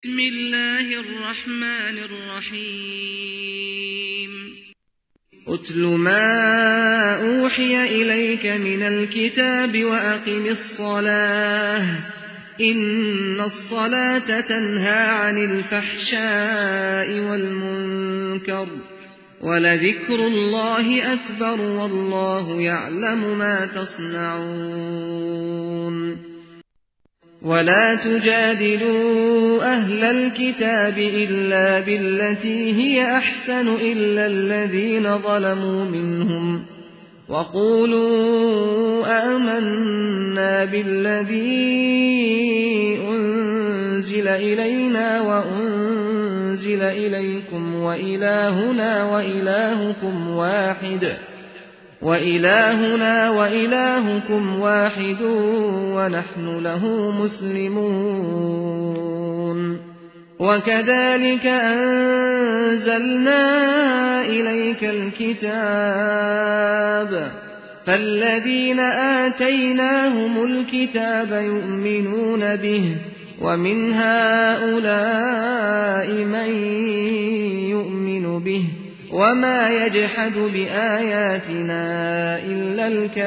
بسم الله الرحمن الرحيم أتل ما أوحي إليك من الكتاب وأقم الصلاة إن الصلاة تنهى عن الفحشاء والمنكر ولذكر الله أكبر والله يعلم ما تصنعون ولا تجادلوا أهل الكتاب إلا بالتي هي أحسن إلا الذين ظلموا منهم وقولوا آمنا بالذي أنزل إلينا وأنزل إليكم وإلهنا وإلهكم واحد ونحن له مسلمون وكذلك أنزلنا إليك الكتاب فالذين آتيناهم الكتاب يؤمنون به ومن هؤلاء من يؤمن به وما يجحد بآياتنا إلا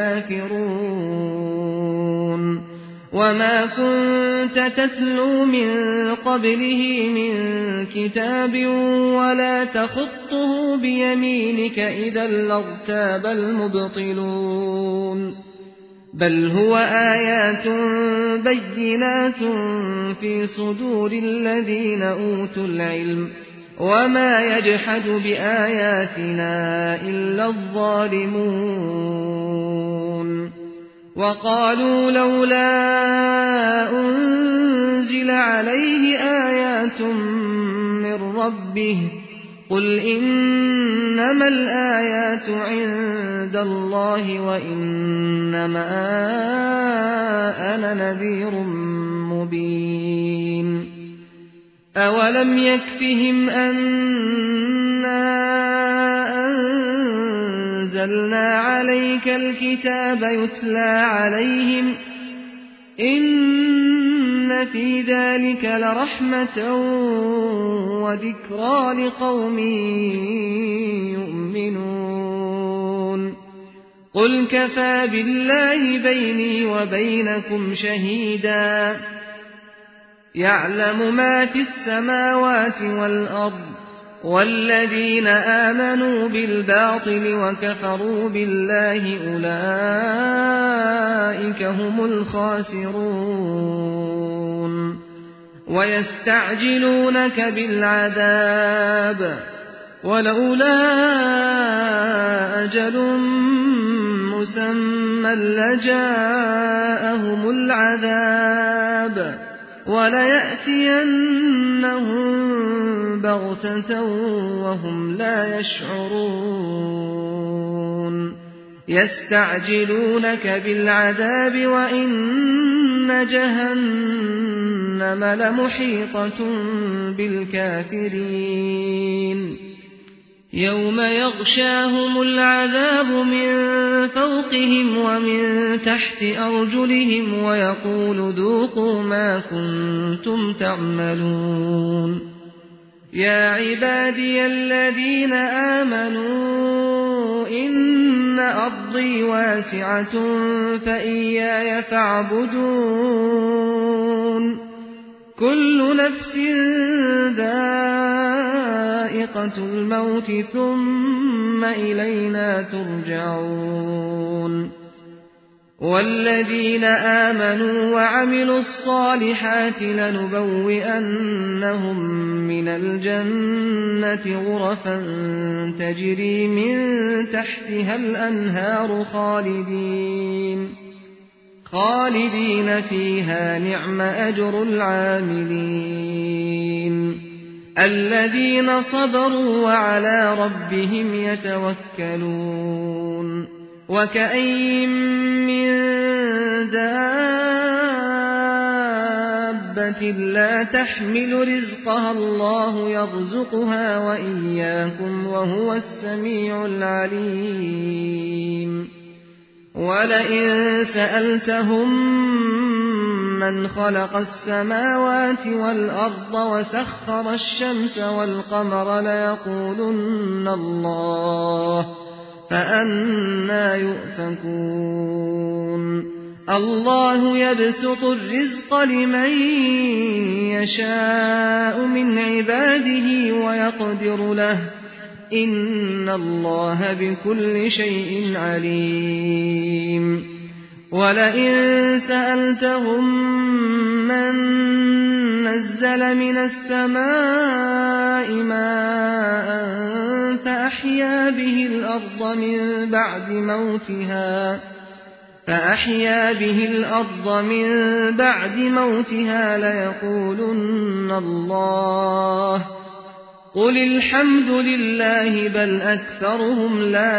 الكافرون وما كنت تتلو من قبله من كتاب ولا تخطه بيمينك إذا لارتاب المبطلون بل هو آيات بينات في صدور الذين أوتوا العلم وما يجحد بآياتنا إلا الظالمون وقالوا لولا أنزل عليه آيات من ربه قل إنما الآيات عند الله وإنما أنا نذير مبين أولم يكفهم أنا أنزلنا عليك الكتاب يتلى عليهم إن في ذلك لرحمة وذكرى لقوم يؤمنون قل كفى بالله بيني وبينكم شهيدا يعلم ما في السماوات والأرض والذين آمنوا بالباطل وكفروا بالله أولئك هم الخاسرون ويستعجلونك بالعذاب ولولا أجل مسمى لجاءهم العذاب وليأتينهم بغتة وهم لا يشعرون يستعجلونك بالعذاب وإن جهنم لمحيطة بالكافرين يوم يغشاهم العذاب من فوقهم ومن تحت أرجلهم ويقول ذوقوا ما كنتم تعملون يا عبادي الذين آمنوا إن أرضي واسعة فإياي فاعبدون كل نفس ذائقة الموت ثم إلينا ترجعون والذين آمنوا وعملوا الصالحات لنبوئنهم من الجنة غرفا تجري من تحتها الأنهار خالدين فيها نعم أجر العاملين الذين صبروا وعلى ربهم يتوكلون وكأين من دابة لا تحمل رزقها الله يرزقها وإياكم وهو السميع العليم ولئن سألتهم من خلق السماوات والأرض وسخر الشمس والقمر ليقولن الله فأنى يؤفكون الله يبسط الرزق لمن يشاء من عباده ويقدر له إن الله بكل شيء عليم ولئن سألتهم من نزل من السماء ماء فأحيا به الأرض من بعد موتها ليقولن الله قل الحمد لله بل أكثرهم لا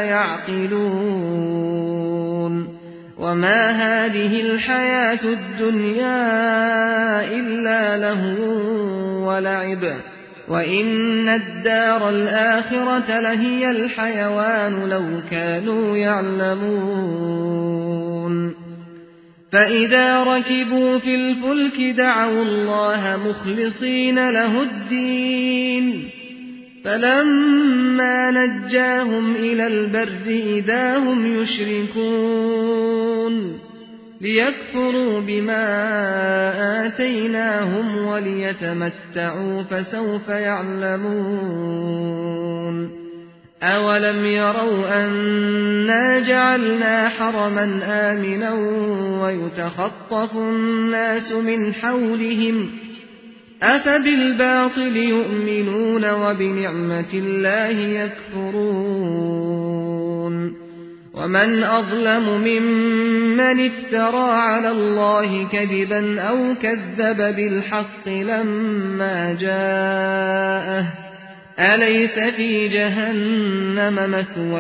يعقلون وما هذه الحياة الدنيا إلا لهو ولعب وإن الدار الآخرة لهي الحيوان لو كانوا يعلمون فإذا ركبوا في الفلك دعوا الله مخلصين له الدين فلما نجاهم إلى البر إذا هم يشركون ليكفروا بما آتيناهم وليتمتعوا فسوف يعلمون أولم يروا أنا جعلنا حرما آمنا ويتخطف الناس من حولهم أفبالباطل يؤمنون وبنعمة الله يكفرون ومن أظلم ممن افترى على الله كذبا أو كذب بالحق لما جاءه أليس في جهنم مثوى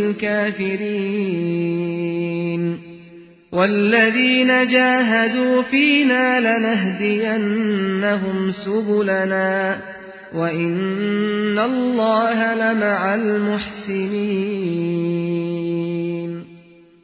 للكافرين والذين جاهدوا فينا لنهدينهم سبلنا وإن الله لمع المحسنين